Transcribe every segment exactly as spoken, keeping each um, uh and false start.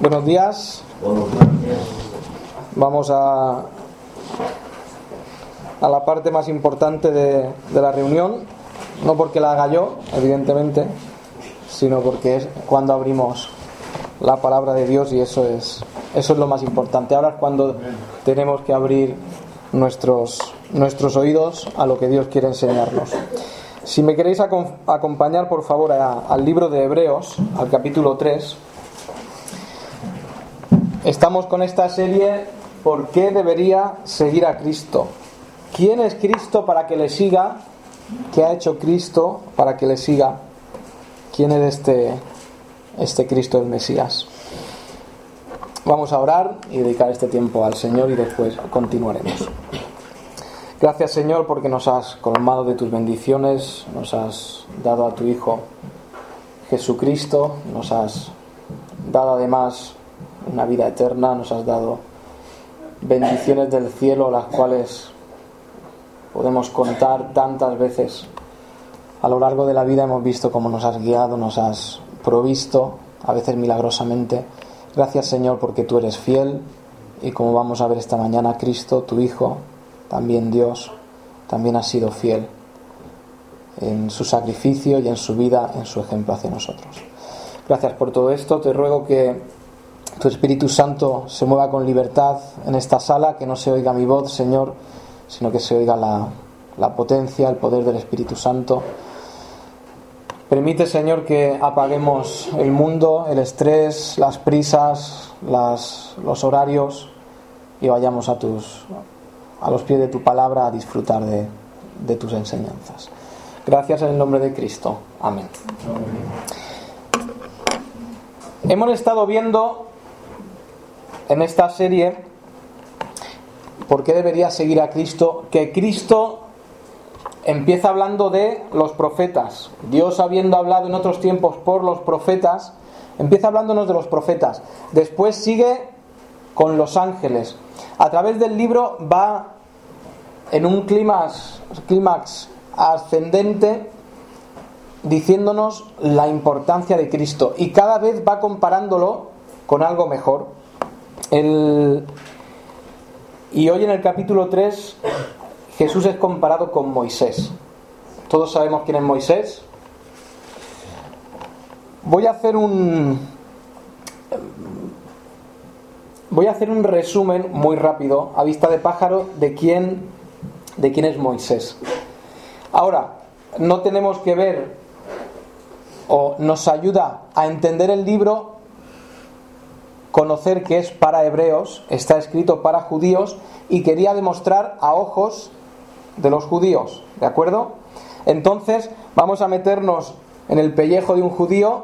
Buenos días. Vamos a, a la parte más importante de, de la reunión, no porque la haga yo, evidentemente, sino porque es cuando abrimos la palabra de Dios, y eso es eso es lo más importante. Ahora es cuando tenemos que abrir nuestros nuestros oídos a lo que Dios quiere enseñarnos. Si me queréis acom- acompañar, por favor, a, al libro de Hebreos, al capítulo tres. Estamos con esta serie, ¿por qué debería seguir a Cristo? ¿Quién es Cristo para que le siga? ¿Qué ha hecho Cristo para que le siga? ¿Quién es este, este Cristo, el Mesías? Vamos a orar y dedicar este tiempo al Señor y después continuaremos. Gracias, Señor, porque nos has colmado de tus bendiciones, nos has dado a tu Hijo Jesucristo, nos has dado además una vida eterna, nos has dado bendiciones del cielo, las cuales podemos contar tantas veces. A lo largo de la vida hemos visto cómo nos has guiado, nos has provisto, a veces milagrosamente. Gracias, Señor, porque tú eres fiel, y como vamos a ver esta mañana, Cristo, tu Hijo, también Dios, también ha sido fiel en su sacrificio y en su vida, en su ejemplo hacia nosotros. Gracias por todo esto. Te ruego que tu Espíritu Santo se mueva con libertad en esta sala, que no se oiga mi voz, Señor, sino que se oiga la, la potencia, el poder del Espíritu Santo. Permite, Señor, que apaguemos el mundo, el estrés, las prisas, las, los horarios, y vayamos a tus a los pies de tu palabra a disfrutar de, de tus enseñanzas. Gracias en el nombre de Cristo. Amén. Amén. Hemos estado viendo en esta serie ¿por qué debería seguir a Cristo? Que Cristo empieza hablando de los profetas. Dios, habiendo hablado en otros tiempos por los profetas, empieza hablándonos de los profetas. Después sigue con los ángeles. A través del libro va en un clímax, clímax ascendente, diciéndonos la importancia de Cristo, y cada vez va comparándolo con algo mejor. El... Y hoy en el capítulo tres Jesús es comparado con Moisés. Todos sabemos quién es Moisés. Voy a hacer un voy a hacer un resumen muy rápido, a vista de pájaro, de quién de quién es Moisés. Ahora, no tenemos que ver, o nos ayuda a entender el libro, conocer que es para hebreos, está escrito para judíos, y quería demostrar a ojos de los judíos, ¿de acuerdo? Entonces vamos a meternos en el pellejo de un judío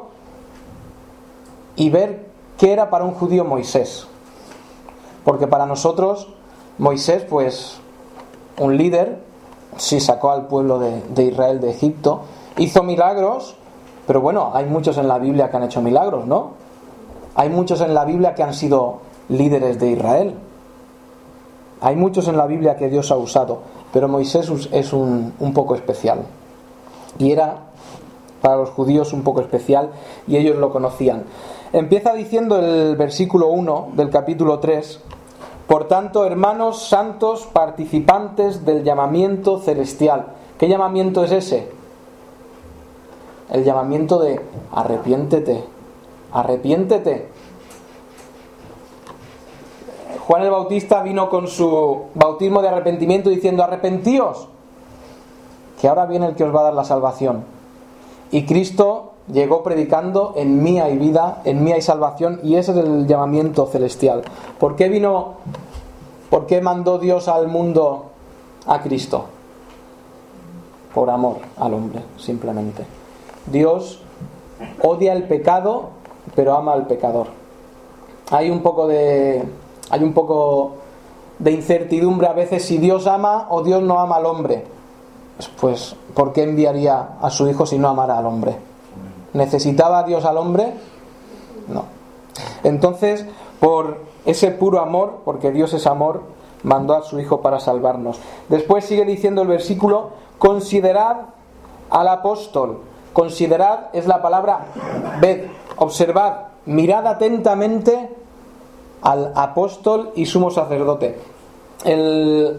y ver qué era para un judío Moisés, porque para nosotros Moisés, pues un líder, sí, sacó al pueblo de, de Israel de Egipto, hizo milagros, pero bueno, hay muchos en la Biblia que han hecho milagros, ¿no? Hay muchos en la Biblia que han sido líderes de Israel. Hay muchos en la Biblia que Dios ha usado, pero Moisés es un, un poco especial. Y era para los judíos un poco especial, y ellos lo conocían. Empieza diciendo el versículo uno del capítulo tres: por tanto, hermanos santos, participantes del llamamiento celestial. ¿Qué llamamiento es ese? El llamamiento de arrepiéntete. Arrepiéntete. Juan el Bautista vino con su bautismo de arrepentimiento diciendo: arrepentíos, que ahora viene el que os va a dar la salvación. Y Cristo llegó predicando: en mí hay vida, en mí hay salvación, y ese es el llamamiento celestial. ¿Por qué vino, por qué mandó Dios al mundo a Cristo? Por amor al hombre, simplemente. Dios odia el pecado, pero ama al pecador. Hay un poco de hay un poco de incertidumbre a veces si Dios ama o Dios no ama al hombre. Pues ¿por qué enviaría a su hijo si no amara al hombre? ¿Necesitaba a Dios al hombre? No. Entonces, por ese puro amor, porque Dios es amor, mandó a su hijo para salvarnos. Después sigue diciendo el versículo: considerad al apóstol. Considerad es la palabra ved, observad. mirad atentamente al apóstol y sumo sacerdote. El...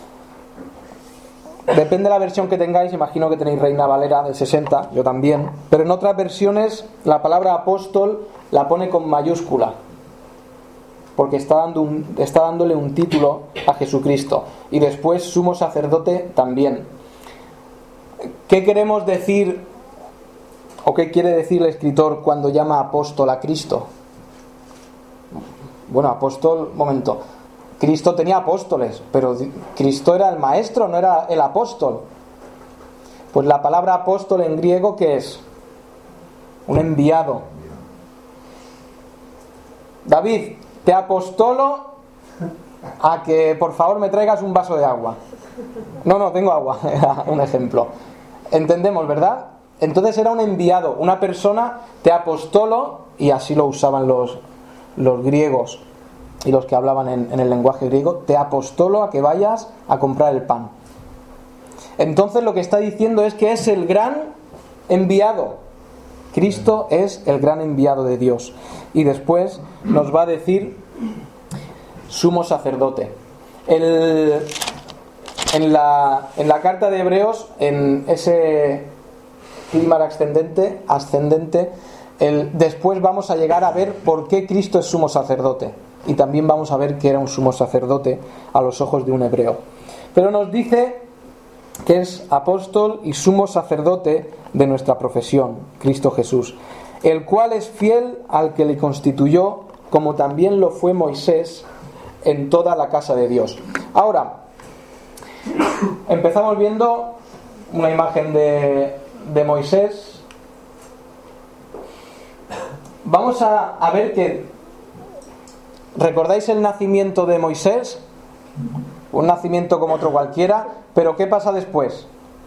Depende de la versión que tengáis, imagino que tenéis Reina Valera del sesenta, yo también, pero en otras versiones la palabra apóstol la pone con mayúscula, porque está, dando un, está dándole un título a Jesucristo, y después sumo sacerdote también. ¿Qué queremos decir o qué quiere decir el escritor cuando llama apóstol a Cristo? Bueno, apóstol, momento, Cristo tenía apóstoles, pero Cristo era el maestro, no era el apóstol. Pues la palabra apóstol en griego, ¿qué es? Un enviado. David, te apostolo a que por favor me traigas un vaso de agua. No, no, tengo agua, era un ejemplo. Entendemos, ¿verdad? Entonces era un enviado, una persona, te apostolo, y así lo usaban los, los griegos y los que hablaban en, en el lenguaje griego, te apostolo a que vayas a comprar el pan. Entonces lo que está diciendo es que es el gran enviado. Cristo es el gran enviado de Dios. Y después nos va a decir sumo sacerdote. El, en, la, en la carta de Hebreos, en ese clímax ascendente, ascendente el, después vamos a llegar a ver por qué Cristo es sumo sacerdote. Y también vamos a ver que era un sumo sacerdote a los ojos de un hebreo. Pero nos dice que es apóstol y sumo sacerdote de nuestra profesión, Cristo Jesús, el cual es fiel al que le constituyó, como también lo fue Moisés en toda la casa de Dios. Ahora, empezamos viendo una imagen de, de Moisés. Vamos a, a ver que, ¿recordáis el nacimiento de Moisés? Un nacimiento como otro cualquiera, pero ¿qué pasa después?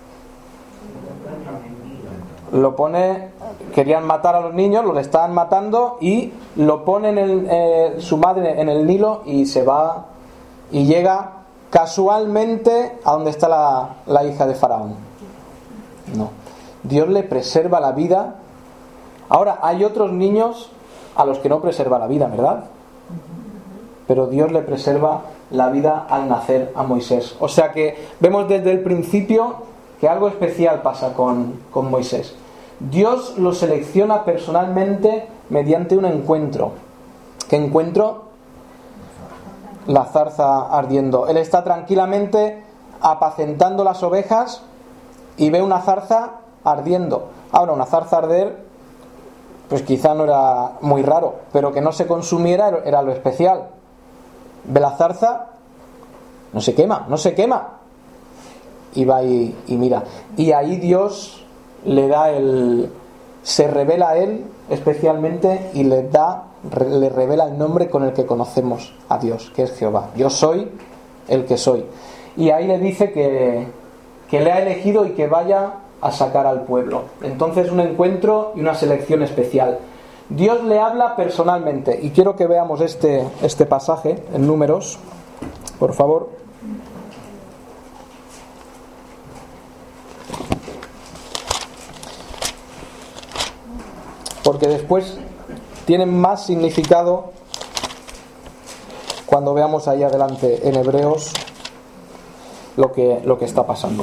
Lo pone, querían matar a los niños, los estaban matando y lo ponen en, eh, su madre en el Nilo y se va y llega casualmente a donde está la, la hija de Faraón. No, Dios le preserva la vida. Ahora, hay otros niños a los que no preserva la vida, ¿verdad? Pero Dios le preserva la vida al nacer a Moisés. O sea que vemos desde el principio que algo especial pasa con, con Moisés. Dios lo selecciona personalmente mediante un encuentro. ¿Qué encuentro? La zarza ardiendo. Él está tranquilamente apacentando las ovejas y ve una zarza ardiendo. Ahora, una zarza arder, pues quizá no era muy raro, pero que no se consumiera era lo especial. Ve la zarza, no se quema, no se quema. Y va y, y mira. Y ahí Dios le da el... se revela a él especialmente y le da, le revela el nombre con el que conocemos a Dios, que es Jehová. Yo soy el que soy. Y ahí le dice que, que le ha elegido y que vaya a sacar al pueblo. Entonces un encuentro y una selección especial. Dios le habla personalmente, y quiero que veamos este, este pasaje en Números, por favor. Porque después tienen más significado cuando veamos ahí adelante en Hebreos lo que, lo que está pasando.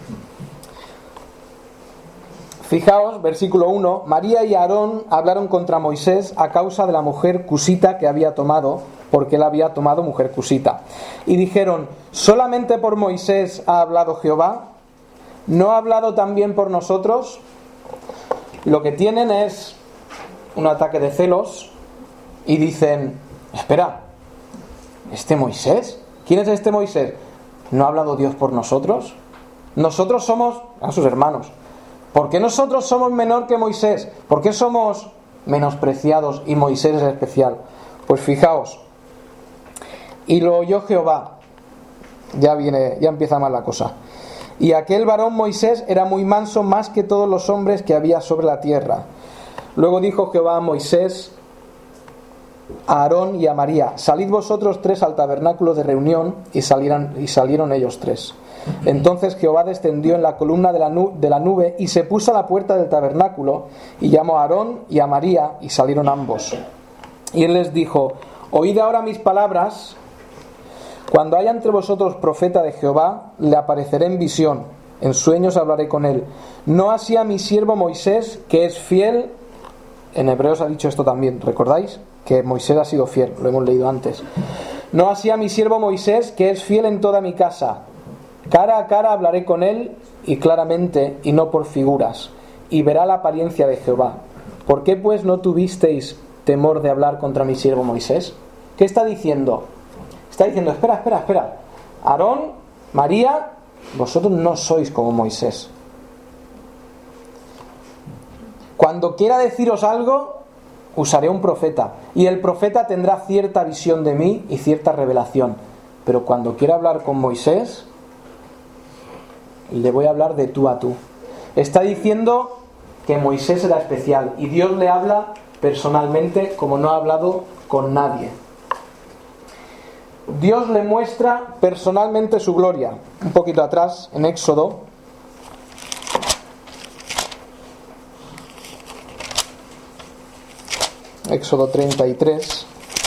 Fijaos, versículo uno, María y Aarón hablaron contra Moisés a causa de la mujer cusita que había tomado, porque él había tomado mujer cusita. Y dijeron, ¿solamente por Moisés ha hablado Jehová? ¿No ha hablado también por nosotros? Lo que tienen es un ataque de celos y dicen, espera, ¿este Moisés? ¿Quién es este Moisés? ¿No ha hablado Dios por nosotros? Nosotros somos a sus hermanos. ¿Por qué nosotros somos menor que Moisés? ¿Por qué somos menospreciados y Moisés es especial? Pues fijaos, y lo oyó Jehová. Ya viene, ya empieza mal la cosa. Y aquel varón Moisés era muy manso, más que todos los hombres que había sobre la tierra. Luego dijo Jehová a Moisés, a Aarón y a María: salid vosotros tres al tabernáculo de reunión. Y salieron, y salieron ellos tres. Entonces Jehová descendió en la columna de la, nube, de la nube y se puso a la puerta del tabernáculo y llamó a Aarón y a María, y salieron ambos. Y él les dijo: oíd ahora mis palabras. Cuando haya entre vosotros profeta de Jehová, le apareceré en visión, en sueños hablaré con él. No así a mi siervo Moisés, que es fiel. En Hebreos ha dicho esto también, ¿recordáis? Que Moisés ha sido fiel, lo hemos leído antes. No así a mi siervo Moisés, que es fiel en toda mi casa. Cara a cara hablaré con él, y claramente, y no por figuras, y verá la apariencia de Jehová. ¿Por qué pues no tuvisteis temor de hablar contra mi siervo Moisés? ¿Qué está diciendo? Está diciendo: espera, espera, espera. Aarón, María, vosotros no sois como Moisés. Cuando quiera deciros algo, usaré un profeta, y el profeta tendrá cierta visión de mí y cierta revelación. Pero cuando quiera hablar con Moisés, le voy a hablar de tú a tú. Está diciendo que Moisés era especial, y Dios le habla personalmente como no ha hablado con nadie. Dios le muestra personalmente su gloria. Un poquito atrás, en Éxodo, Éxodo treinta y tres.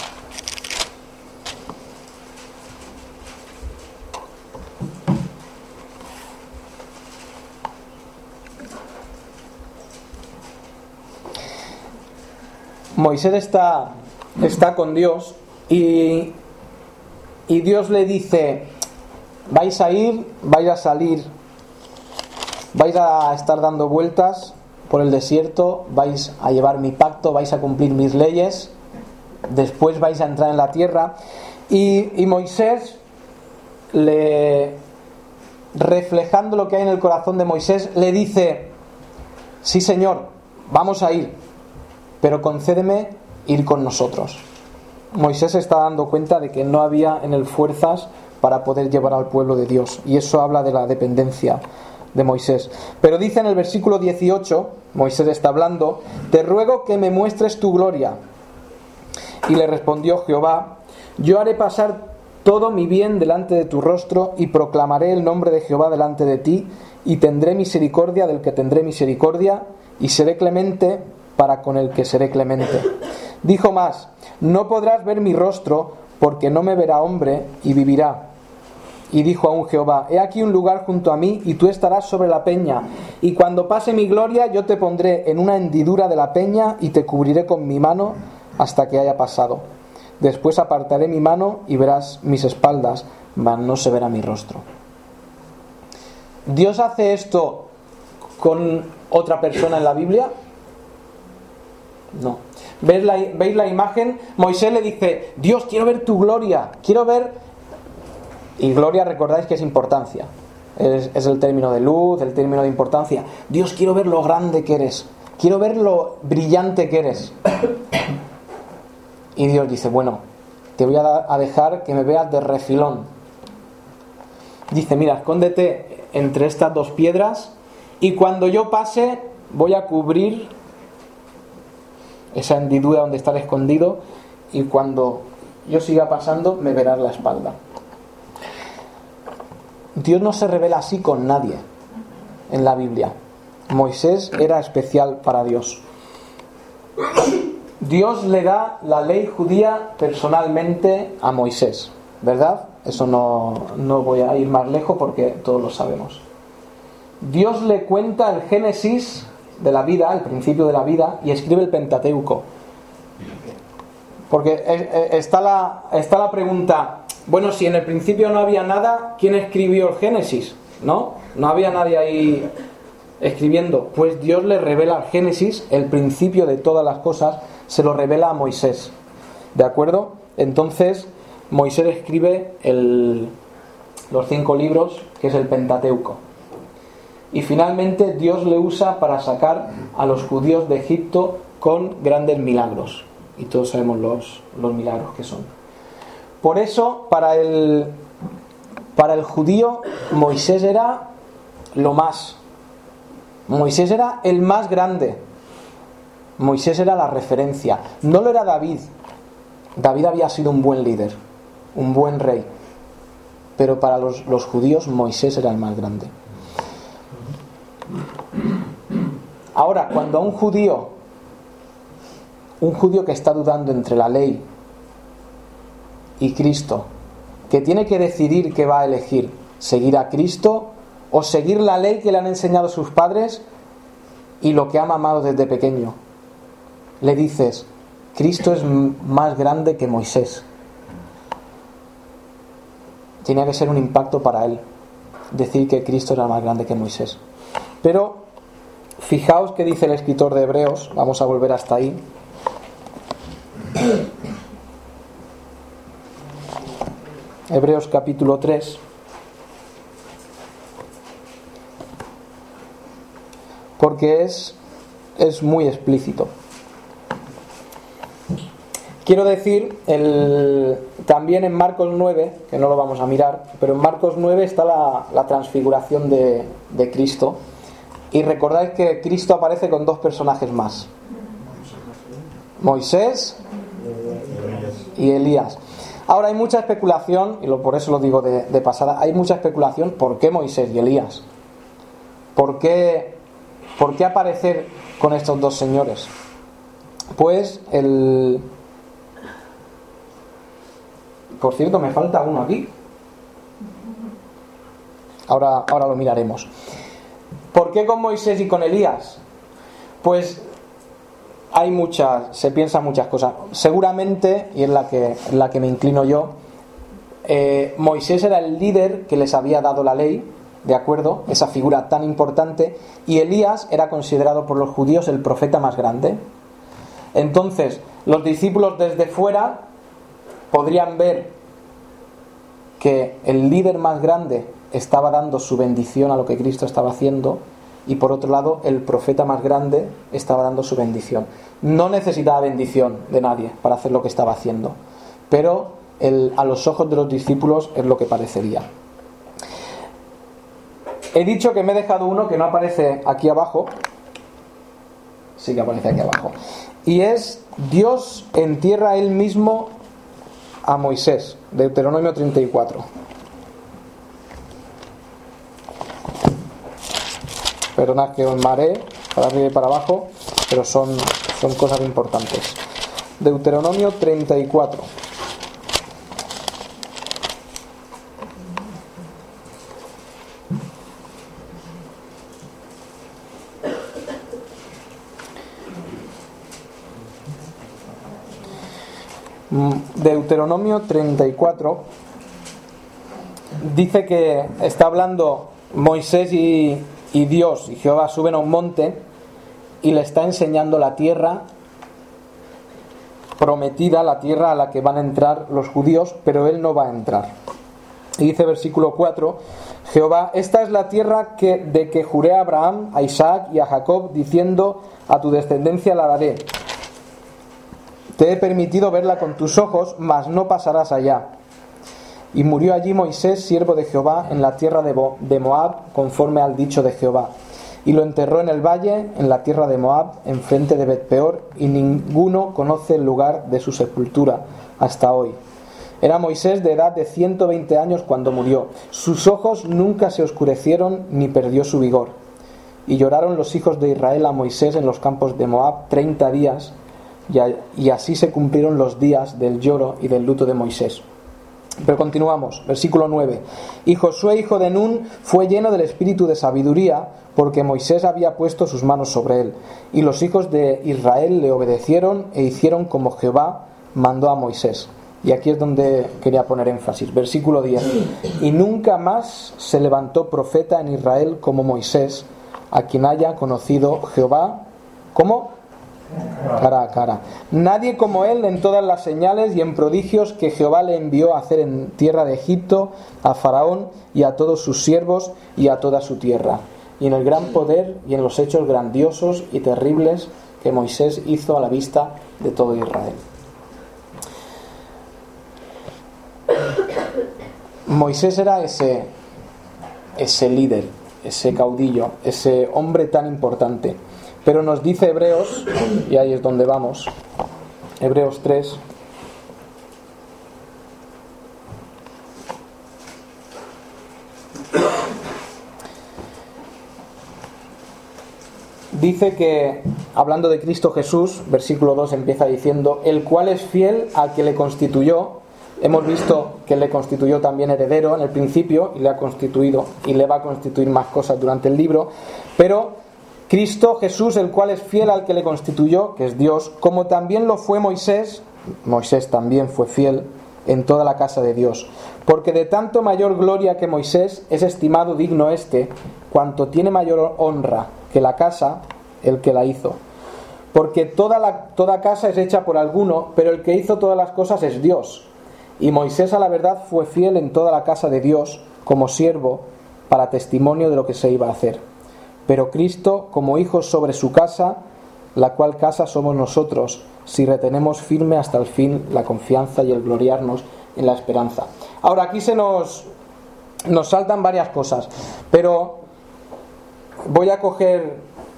Moisés está, está con Dios y, y Dios le dice: vais a ir, vais a salir, vais a estar dando vueltas por el desierto, vais a llevar mi pacto, vais a cumplir mis leyes, después vais a entrar en la tierra. Y, y Moisés, le, reflejando lo que hay en el corazón de Moisés, le dice: sí, Señor, vamos a ir, pero concédeme ir con nosotros. Moisés se está dando cuenta de que no había en él fuerzas para poder llevar al pueblo de Dios, y eso habla de la dependencia de Moisés. Pero dice en el versículo dieciocho, Moisés está hablando: te ruego que me muestres tu gloria. Y le respondió Jehová: yo haré pasar todo mi bien delante de tu rostro, y proclamaré el nombre de Jehová delante de ti, y tendré misericordia del que tendré misericordia, y seré clemente para con el que seré clemente. Dijo más: no podrás ver mi rostro, porque no me verá hombre y vivirá. Y dijo aún Jehová: he aquí un lugar junto a mí, y tú estarás sobre la peña, y cuando pase mi gloria yo te pondré en una hendidura de la peña, y te cubriré con mi mano hasta que haya pasado. Después apartaré mi mano y verás mis espaldas, mas no se verá mi rostro. ¿Dios hace esto con otra persona en la Biblia? No. ¿Veis la, ¿Veis la imagen? Moisés le dice: Dios, quiero ver tu gloria, quiero ver... Y gloria, recordáis que es importancia, es, es el término de luz, el término de importancia. Dios, quiero ver lo grande que eres, quiero ver lo brillante que eres. Y Dios dice: bueno, te voy a, da, a dejar que me veas de refilón. Dice: mira, escóndete entre estas dos piedras, y cuando yo pase voy a cubrir esa hendidura donde estar escondido, y cuando yo siga pasando me verás la espalda. Dios no se revela así con nadie en la Biblia. Moisés era especial para Dios. Dios le da la ley judía personalmente a Moisés, ¿verdad? Eso no, no voy a ir más lejos porque todos lo sabemos. Dios le cuenta el Génesis de la vida, el principio de la vida, y escribe el Pentateuco. Porque está la, está la pregunta: bueno, si en el principio no había nada, ¿quién escribió el Génesis? ¿No? No había nadie ahí escribiendo. Pues Dios le revela el Génesis, el principio de todas las cosas, se lo revela a Moisés. ¿De acuerdo? Entonces Moisés escribe el, los cinco libros, que es el Pentateuco. Y finalmente Dios le usa para sacar a los judíos de Egipto con grandes milagros. Y todos sabemos los, los milagros que son. Por eso, para el, para el judío, Moisés era lo más. Moisés era el más grande. Moisés era la referencia. No lo era David. David había sido un buen líder, un buen rey, pero para los, los judíos Moisés era el más grande. Ahora, cuando a un judío, un judío que está dudando entre la ley y Cristo, que tiene que decidir qué va a elegir, seguir a Cristo o seguir la ley que le han enseñado sus padres y lo que ha mamado desde pequeño, le dices, Cristo es más grande que Moisés. Tenía que ser un impacto para él decir que Cristo era más grande que Moisés. Pero fijaos qué dice el escritor de Hebreos, vamos a volver hasta ahí. Hebreos capítulo tres. Porque es, es muy explícito. Quiero decir, el, también en Marcos nueve, que no lo vamos a mirar, pero en Marcos nueve está la, la transfiguración de, de Cristo. Y recordáis que Cristo aparece con dos personajes más: Moisés y Elías. Ahora hay mucha especulación, y lo, por eso lo digo de, de pasada, hay mucha especulación, ¿por qué Moisés y Elías? ¿Por qué, por qué aparecer con estos dos señores? Pues el... Por cierto, me falta uno aquí. Ahora, ahora lo miraremos. ¿Por qué con Moisés y con Elías? Pues hay muchas, se piensan muchas cosas. Seguramente, y es la que, la que me inclino yo, eh, Moisés era el líder que les había dado la ley, ¿de acuerdo? Esa figura tan importante. Y Elías era considerado por los judíos el profeta más grande. Entonces, los discípulos desde fuera podrían ver que el líder más grande estaba dando su bendición a lo que Cristo estaba haciendo, y por otro lado el profeta más grande estaba dando su bendición. No necesitaba bendición de nadie para hacer lo que estaba haciendo, pero el, a los ojos de los discípulos es lo que parecería. He dicho que me he dejado uno que no aparece aquí abajo. Sí que aparece aquí abajo. Y es: Dios entierra a él mismo a Moisés, Deuteronomio treinta y cuatro. Perdonad que os mareé para arriba y para abajo, pero son, son cosas importantes. Deuteronomio treinta y cuatro. Deuteronomio treinta y cuatro dice que está hablando Moisés y, y Dios y Jehová suben a un monte y le está enseñando la tierra prometida, la tierra a la que van a entrar los judíos, pero él no va a entrar. Y dice versículo cuatro: Jehová, esta es la tierra que, de que juré a Abraham, a Isaac y a Jacob, diciendo: a tu descendencia la daré. Te he permitido verla con tus ojos, mas no pasarás allá. Y murió allí Moisés, siervo de Jehová, en la tierra de, Bo- de Moab, conforme al dicho de Jehová. Y lo enterró en el valle, en la tierra de Moab, enfrente de Bet-peor, y ninguno conoce el lugar de su sepultura hasta hoy. Era Moisés de edad de ciento veinte años cuando murió. Sus ojos nunca se oscurecieron ni perdió su vigor. Y lloraron los hijos de Israel a Moisés en los campos de Moab treinta días, y así se cumplieron los días del lloro y del luto de Moisés. Pero continuamos, versículo nueve. Y Josué, hijo de Nun, fue lleno del espíritu de sabiduría, porque Moisés había puesto sus manos sobre él. Y los hijos de Israel le obedecieron e hicieron como Jehová mandó a Moisés. Y aquí es donde quería poner énfasis. Versículo diez. Y nunca más se levantó profeta en Israel como Moisés, a quien haya conocido Jehová, ¿cómo? Cara a cara. Nadie como él en todas las señales y en prodigios que Jehová le envió a hacer en tierra de Egipto, a Faraón y a todos sus siervos y a toda su tierra, y en el gran poder y en los hechos grandiosos y terribles que Moisés hizo a la vista de todo Israel. Moisés era ese ese líder, ese caudillo, ese hombre tan importante. Pero nos dice Hebreos, y ahí es donde vamos, Hebreos tres, dice que, hablando de Cristo Jesús, versículo dos empieza diciendo: el cual es fiel al que le constituyó. Hemos visto que le constituyó también heredero en el principio, y le ha constituido y le va a constituir más cosas durante el libro. Pero Cristo Jesús, el cual es fiel al que le constituyó, que es Dios, como también lo fue Moisés. Moisés también fue fiel en toda la casa de Dios, porque de tanto mayor gloria que Moisés es estimado digno éste, cuanto tiene mayor honra que la casa el que la hizo. Porque toda, la, toda casa es hecha por alguno, pero el que hizo todas las cosas es Dios. Y Moisés a la verdad fue fiel en toda la casa de Dios como siervo para testimonio de lo que se iba a hacer. Pero Cristo como hijos sobre su casa, la cual casa somos nosotros, si retenemos firme hasta el fin la confianza y el gloriarnos en la esperanza. Ahora aquí se nos, nos saltan varias cosas, pero voy a coger,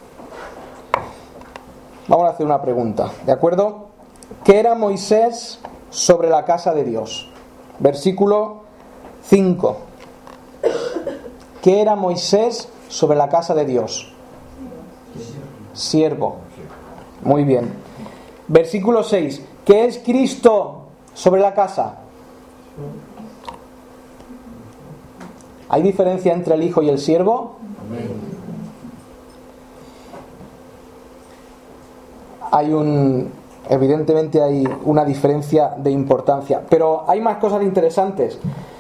vamos a hacer una pregunta, ¿de acuerdo? ¿Qué era Moisés sobre la casa de Dios? Versículo cinco. ¿Qué era Moisés sobre la casa de Dios? Siervo. Muy bien. Versículo seis. ¿Qué es Cristo sobre la casa? ¿Hay diferencia entre el hijo y el siervo? Hay un... Evidentemente hay una diferencia de importancia, pero hay más cosas interesantes.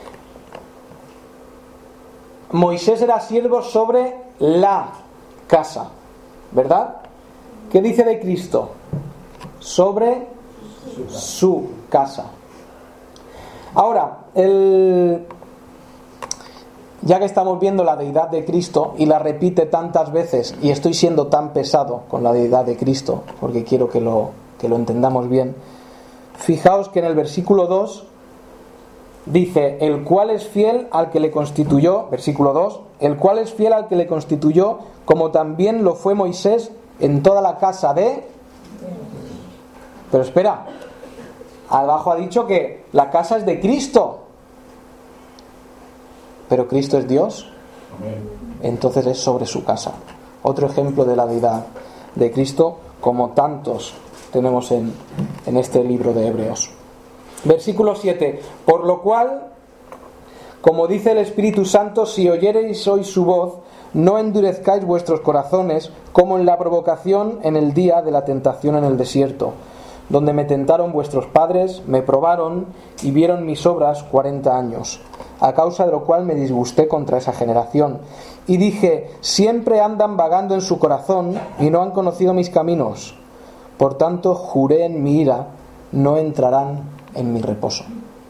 Moisés era siervo sobre la casa, ¿verdad? ¿Qué dice de Cristo? Sobre su casa. Ahora, el... ya que estamos viendo la deidad de Cristo y la repite tantas veces, y estoy siendo tan pesado con la deidad de Cristo porque quiero que lo, que lo entendamos bien, fijaos que en el versículo dos dice: el cual es fiel al que le constituyó, versículo dos, el cual es fiel al que le constituyó, como también lo fue Moisés en toda la casa de... Pero espera, abajo ha dicho que la casa es de Cristo, pero Cristo es Dios, entonces es sobre su casa. Otro ejemplo de la deidad de Cristo, como tantos tenemos en, en este libro de Hebreos. Versículo siete. Por lo cual, como dice el Espíritu Santo, si oyereis hoy su voz, no endurezcáis vuestros corazones, como en la provocación en el día de la tentación en el desierto, donde me tentaron vuestros padres, me probaron y vieron mis obras cuarenta años, a causa de lo cual me disgusté contra esa generación. Y dije: siempre andan vagando en su corazón y no han conocido mis caminos. Por tanto, juré en mi ira, no entrarán en mi reposo.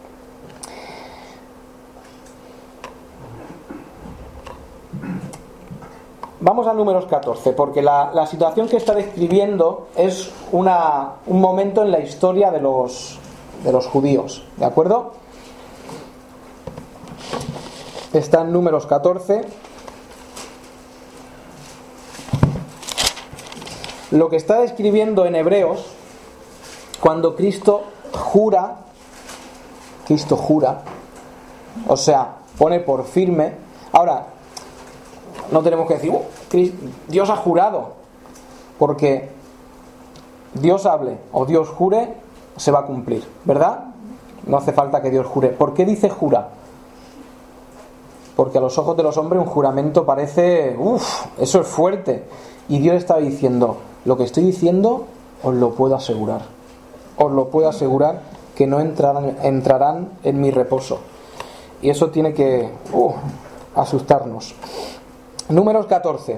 Vamos a Números catorce, porque la, la situación que está describiendo es una, un momento en la historia de los, de los judíos, ¿de acuerdo? Está en Números catorce. Lo que está describiendo en Hebreos, cuando Cristo jura, Cristo jura, o sea, pone por firme. Ahora, no tenemos que decir, uh, Dios ha jurado, porque Dios hable o Dios jure, se va a cumplir, ¿verdad? No hace falta que Dios jure. ¿Por qué dice jura? Porque a los ojos de los hombres un juramento parece, uff, eso es fuerte. Y Dios estaba diciendo: lo que estoy diciendo os lo puedo asegurar. Os lo puedo asegurar que no entrarán, entrarán en mi reposo. Y eso tiene que uh, asustarnos. Números catorce.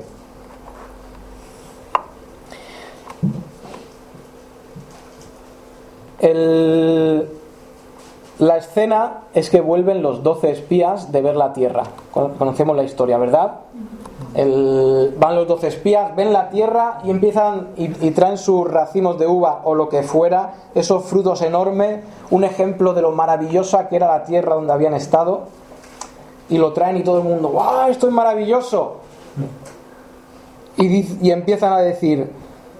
El, la escena es que vuelven los doce espías de ver la tierra. Conocemos la historia, ¿verdad? El, van los doce espías, ven la tierra y empiezan y, y traen sus racimos de uva o lo que fuera, esos frutos enormes, un ejemplo de lo maravillosa que era la tierra donde habían estado, y lo traen y todo el mundo, ¡guau! Esto es maravilloso. Y, y empiezan a decir,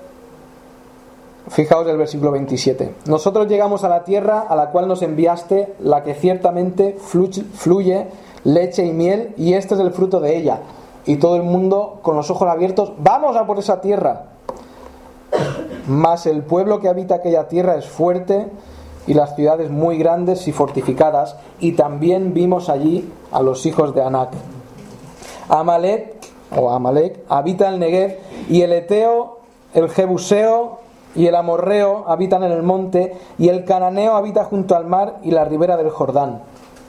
fijaos el versículo veintisiete: nosotros llegamos a la tierra a la cual nos enviaste, la que ciertamente fluye, fluye leche y miel, y este es el fruto de ella. y todo el mundo con los ojos abiertos, vamos a por esa tierra. Mas el pueblo que habita aquella tierra es fuerte y las ciudades muy grandes y fortificadas, y también vimos allí a los hijos de Anac. Amalek o Amalek habita el Negev, y el Eteo, el Jebuseo y el Amorreo habitan en el monte, y el Cananeo habita junto al mar y la ribera del Jordán.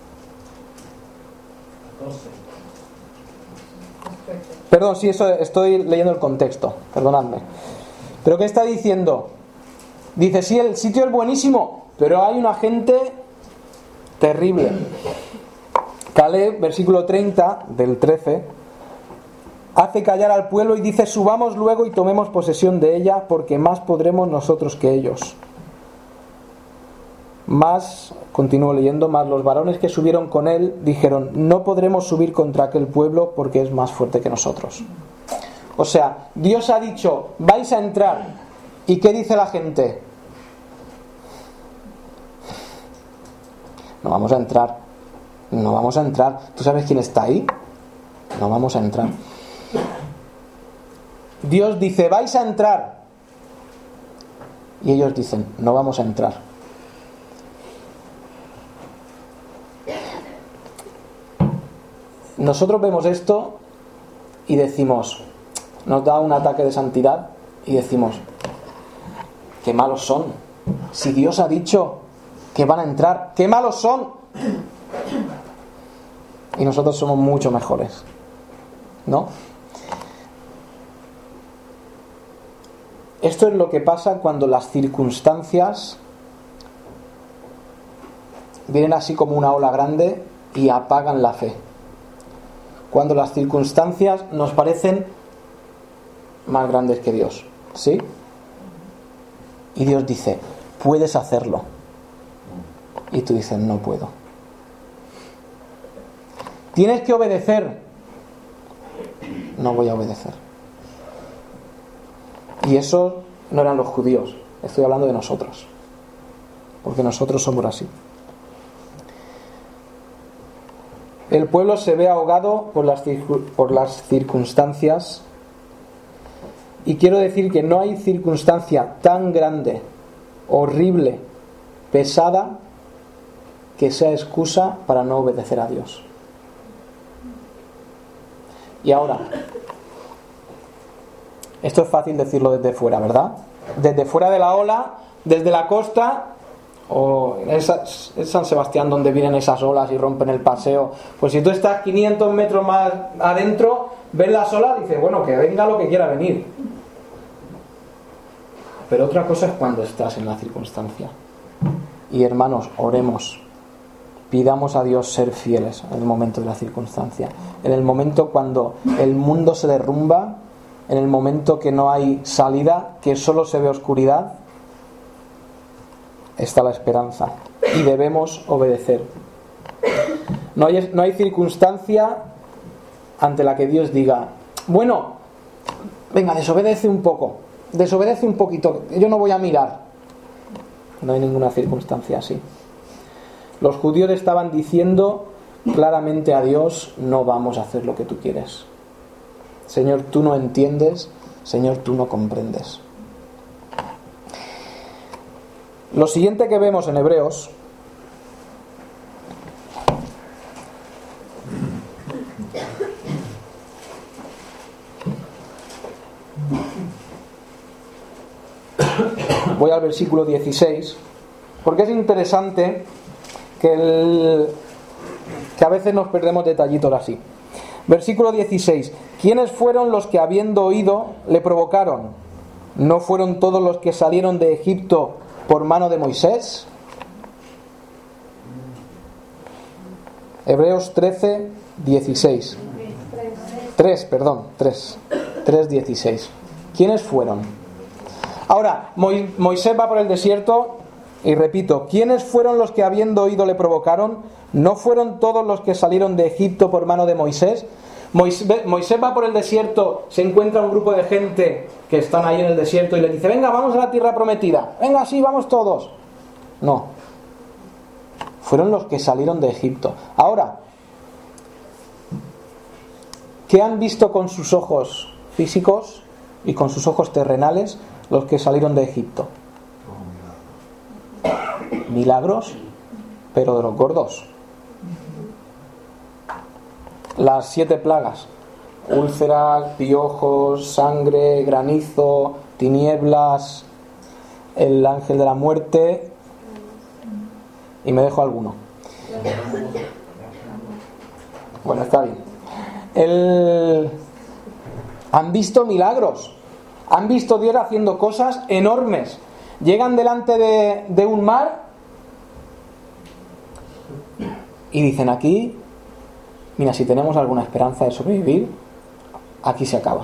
Perdón, sí, eso estoy leyendo el contexto, perdonadme. Pero ¿qué está diciendo? Dice, sí, el sitio es buenísimo, pero hay una gente terrible. Caleb, versículo treinta del trece, hace callar al pueblo y dice, subamos luego y tomemos posesión de ella, porque más podremos nosotros que ellos. Más, continúo leyendo, más los varones que subieron con él dijeron, no podremos subir contra aquel pueblo porque es más fuerte que nosotros. O sea, Dios ha dicho, vais a entrar. ¿Y qué dice la gente? No vamos a entrar. No vamos a entrar. ¿Tú sabes quién está ahí? No vamos a entrar. Dios dice, vais a entrar. Y ellos dicen, no vamos a entrar. Nosotros vemos esto y decimos, nos da un ataque de santidad y decimos, qué malos son. Si Dios ha dicho que van a entrar, qué malos son. Y nosotros somos mucho mejores, ¿no? Esto es lo que pasa cuando las circunstancias vienen así como una ola grande y apagan la fe. Cuando las circunstancias nos parecen más grandes que Dios, ¿sí? Y Dios dice, puedes hacerlo. Y tú dices, no puedo. Tienes que obedecer. No voy a obedecer. Y eso no eran los judíos. Estoy hablando de nosotros. Porque nosotros somos así. El pueblo se ve ahogado por las, por las circunstancias. Y quiero decir que no hay circunstancia tan grande, horrible, pesada, que sea excusa para no obedecer a Dios. Y ahora, esto es fácil decirlo desde fuera, ¿verdad? Desde fuera de la ola, desde la costa, o en, esas, en San Sebastián donde vienen esas olas y rompen el paseo, pues si tú estás quinientos metros más adentro, ves las olas y dices, bueno, que venga lo que quiera venir. Pero otra cosa es cuando estás en la circunstancia. Y hermanos, oremos. Pidamos a Dios ser fieles en el momento de la circunstancia. En el momento cuando el mundo se derrumba, en el momento que no hay salida, que solo se ve oscuridad, está la esperanza. Y debemos obedecer. No hay, no hay circunstancia ante la que Dios diga, bueno, venga, desobedece un poco. Desobedece un poquito, yo no voy a mirar. No hay ninguna circunstancia así. Los judíos estaban diciendo claramente a Dios, no vamos a hacer lo que tú quieres. Señor, tú no entiendes, Señor, tú no comprendes. Lo siguiente que vemos en Hebreos voy al versículo dieciséis, porque es interesante que, el, que a veces nos perdemos detallitos así. Versículo dieciséis. ¿Quiénes fueron los que habiendo oído le provocaron? ¿No fueron todos los que salieron de Egipto por mano de Moisés? Hebreos trece, dieciséis. tres, perdón, tres. tres, dieciséis. ¿Quiénes fueron? Ahora, Moisés va por el desierto y repito, ¿quiénes fueron los que habiendo oído le provocaron? ¿No fueron todos los que salieron de Egipto por mano de Moisés? Moisés, Moisés va por el desierto, se encuentra un grupo de gente que están ahí en el desierto y le dice, venga, vamos a la tierra prometida, venga, sí, vamos todos. No, fueron los que salieron de Egipto. Ahora, ¿Qué han visto con sus ojos físicos y con sus ojos terrenales los que salieron de Egipto? Milagros, pero de los gordos. Las siete plagas: úlceras, piojos, sangre, granizo, tinieblas, el ángel de la muerte, y me dejo alguno. Bueno, está bien. El... Han visto milagros, han visto a Dios haciendo cosas enormes. Llegan delante de, de un mar y dicen: aquí, mira, si tenemos alguna esperanza de sobrevivir, aquí se acaba.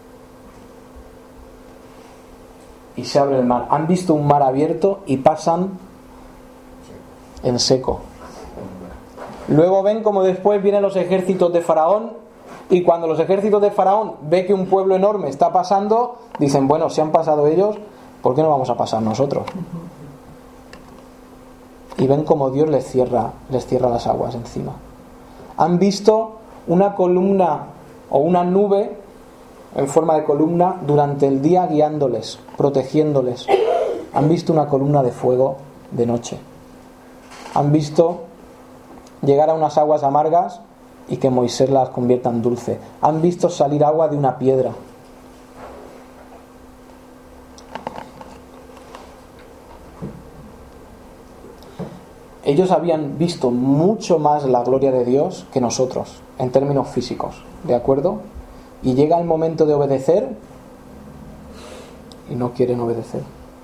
Y se abre el mar. Han visto un mar abierto y pasan en seco. Luego ven como después vienen los ejércitos de Faraón, y cuando los ejércitos de Faraón ven que un pueblo enorme está pasando, dicen: bueno, si han pasado ellos, ¿por qué no vamos a pasar nosotros? Y ven como Dios les cierra, les cierra las aguas encima. Han visto una columna o una nube en forma de columna durante el día guiándoles, protegiéndoles. Han visto una columna de fuego de noche. Han visto llegar a unas aguas amargas y que Moisés las convierta en dulce. Han visto salir agua de una piedra. Ellos habían visto mucho más la gloria de Dios que nosotros, en términos físicos, ¿de acuerdo? Y llega el momento de obedecer y no quieren obedecer.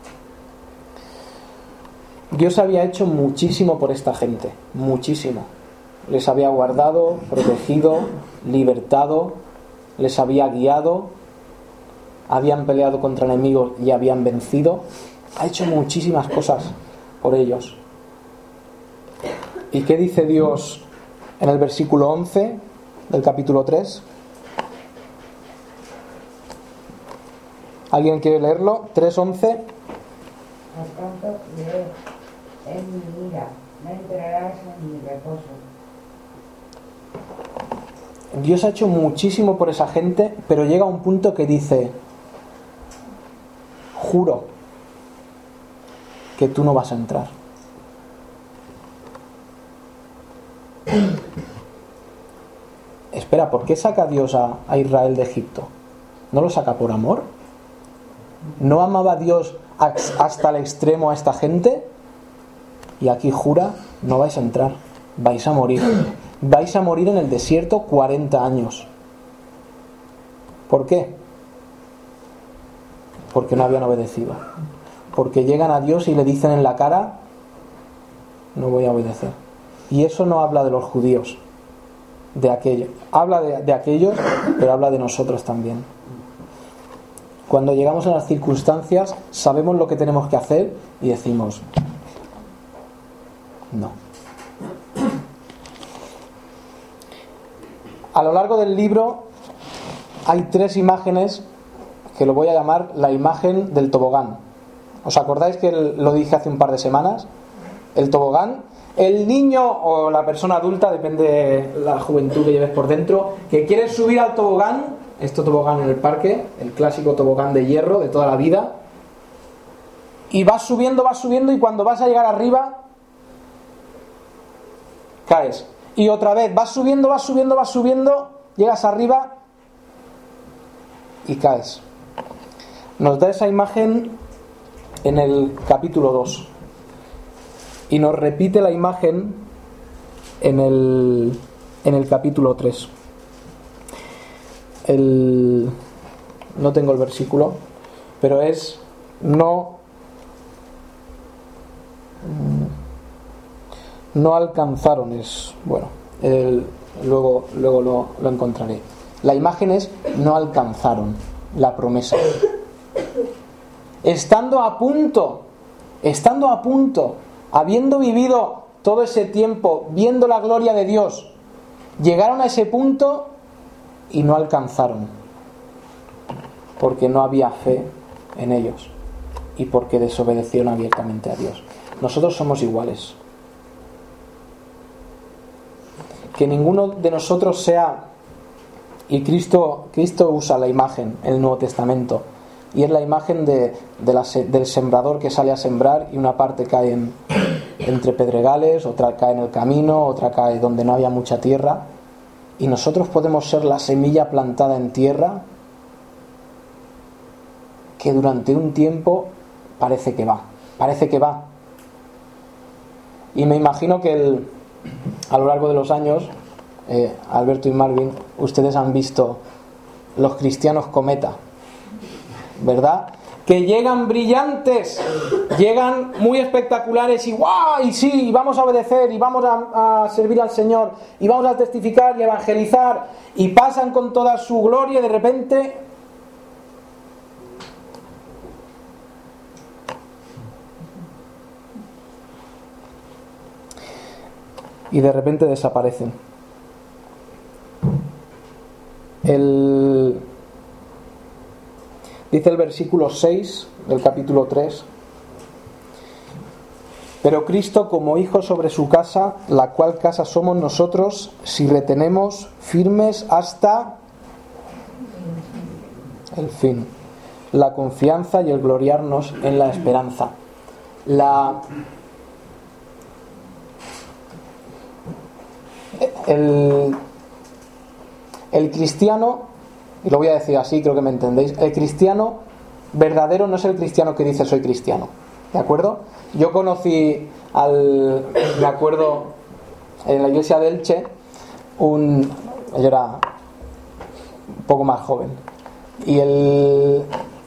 Dios había hecho muchísimo por esta gente, muchísimo. Les había guardado, protegido, libertado, les había guiado, habían peleado contra enemigos y habían vencido. Ha hecho muchísimas cosas por ellos. ¿Y qué dice Dios en el versículo once del capítulo tres? ¿Alguien quiere leerlo? tres once. Por tanto, ve en mi ira, no entrarás en mi reposo. Dios ha hecho muchísimo por esa gente, pero llega a un punto que dice: juro que tú no vas a entrar. Espera, ¿por qué saca Dios a, a Israel de Egipto? ¿No lo saca por amor? ¿No amaba a Dios hasta el extremo a esta gente? Y aquí jura: no vais a entrar, vais a morir. Vais a morir en el desierto cuarenta años. ¿Por qué? Porque no habían obedecido. Porque llegan a Dios y le dicen en la cara: no voy a obedecer. Y eso no habla de los judíos, de aquello. Habla de, de aquellos, pero habla de nosotros también. Cuando llegamos a las circunstancias, sabemos lo que tenemos que hacer y decimos: no. A lo largo del libro hay tres imágenes que lo voy a llamar la imagen del tobogán. ¿Os acordáis que lo dije hace un par de semanas? El tobogán. El niño o la persona adulta, depende de la juventud que lleves por dentro, que quiere subir al tobogán, este tobogán en el parque, el clásico tobogán de hierro de toda la vida, y vas subiendo, vas subiendo, y cuando vas a llegar arriba, caes. Y otra vez, vas subiendo, vas subiendo, vas subiendo, llegas arriba y caes. Nos da esa imagen en el capítulo dos. Y nos repite la imagen en el, en el capítulo tres. El, no tengo el versículo, pero es no, no alcanzaron, es bueno, el, luego, luego lo, lo encontraré. La imagen es: no alcanzaron la promesa. Estando a punto, estando a punto, habiendo vivido todo ese tiempo, viendo la gloria de Dios, llegaron a ese punto y no alcanzaron, porque no había fe en ellos y porque desobedecieron abiertamente a Dios. Nosotros somos iguales. Que ninguno de nosotros sea Y Cristo, Cristo usa la imagen en el Nuevo Testamento, y es la imagen de, de la, del sembrador que sale a sembrar y una parte cae en, entre pedregales, otra cae en el camino, otra cae donde no había mucha tierra, y nosotros podemos ser la semilla plantada en tierra que durante un tiempo parece que va, parece que va. Y me imagino que el, a lo largo de los años, eh, Alberto y Marvin, ustedes han visto los cristianos cometa, ¿verdad? Que llegan brillantes, llegan muy espectaculares y ¡guau! Y sí, y vamos a obedecer, y vamos a, a servir al Señor, y vamos a testificar y evangelizar, y pasan con toda su gloria, y de repente y de repente desaparecen. El Dice el versículo seis del capítulo tres: pero Cristo como hijo sobre su casa, la cual casa somos nosotros, si retenemos firmes hasta el fin la confianza y el gloriarnos en la esperanza. La el, el cristiano, y lo voy a decir así, creo que me entendéis, el cristiano verdadero no es el cristiano que dice soy cristiano, ¿de acuerdo? Yo conocí al, me acuerdo, en la iglesia de Elche, un, yo era un poco más joven, y el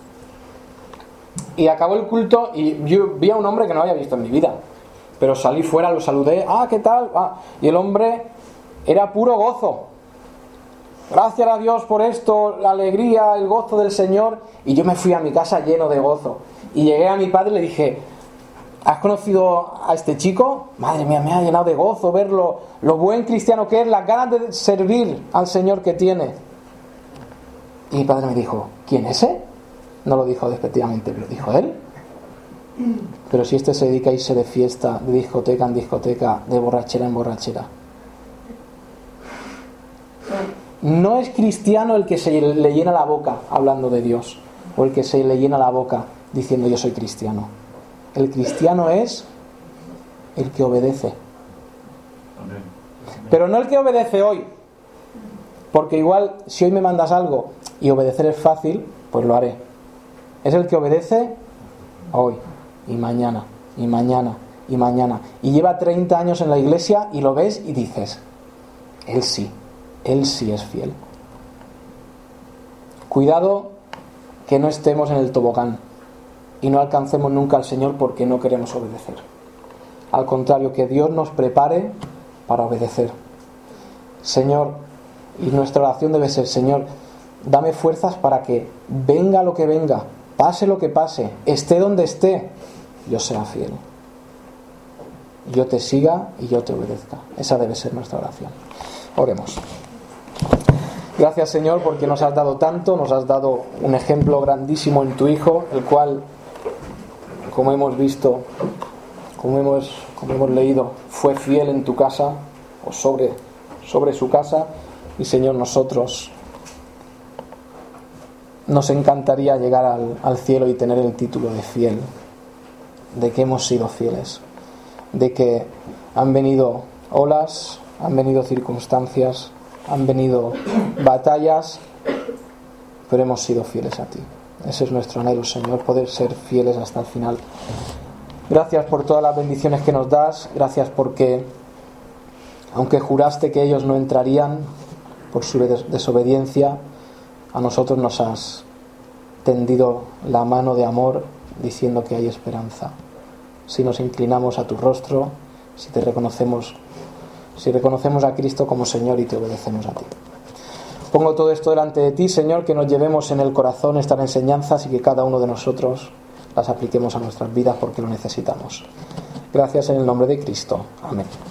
y acabó el culto y yo vi a un hombre que no había visto en mi vida, pero salí fuera, lo saludé, ah, ¿qué tal? Ah, y el hombre era puro gozo. Gracias a Dios por esto, la alegría, el gozo del Señor. Y yo me fui a mi casa lleno de gozo. Y llegué a mi padre y le dije: ¿has conocido a este chico? Madre mía, me ha llenado de gozo verlo, lo buen cristiano que es, las ganas de servir al Señor que tiene. Y mi padre me dijo: ¿quién es ese? No lo dijo despectivamente, pero dijo él. Pero si este se dedica a irse de fiesta, de discoteca en discoteca, de borrachera en borrachera. No es cristiano el que se le llena la boca hablando de Dios, o el que se le llena la boca diciendo yo soy cristiano. El cristiano es el que obedece. Pero no el que obedece hoy, porque igual si hoy me mandas algo y obedecer es fácil, pues lo haré. Es el que obedece hoy y mañana y mañana y mañana, y lleva treinta años en la iglesia y lo ves y dices: él sí, él sí es fiel. Cuidado que no estemos en el tobogán y no alcancemos nunca al Señor porque no queremos obedecer. Al contrario, que Dios nos prepare para obedecer. Señor, y nuestra oración debe ser: Señor, dame fuerzas para que venga lo que venga, pase lo que pase, esté donde esté, yo sea fiel, yo te siga y yo te obedezca. Esa debe ser nuestra oración. Oremos. Gracias, Señor, porque nos has dado tanto, nos has dado un ejemplo grandísimo en tu Hijo, el cual, como hemos visto, como hemos, como hemos leído, fue fiel en tu casa, o sobre, sobre su casa. Y, Señor, nosotros nos encantaría llegar al, al cielo y tener el título de fiel, de que hemos sido fieles, de que han venido olas, han venido circunstancias, han venido batallas, pero hemos sido fieles a ti. Ese es nuestro anhelo, Señor, poder ser fieles hasta el final. Gracias por todas las bendiciones que nos das. Gracias porque, aunque juraste que ellos no entrarían por su desobediencia, a nosotros nos has tendido la mano de amor diciendo que hay esperanza. Si nos inclinamos a tu rostro, si te reconocemos, si reconocemos a Cristo como Señor y te obedecemos a ti. Pongo todo esto delante de ti, Señor, que nos llevemos en el corazón estas enseñanzas y que cada uno de nosotros las apliquemos a nuestras vidas porque lo necesitamos. Gracias en el nombre de Cristo. Amén.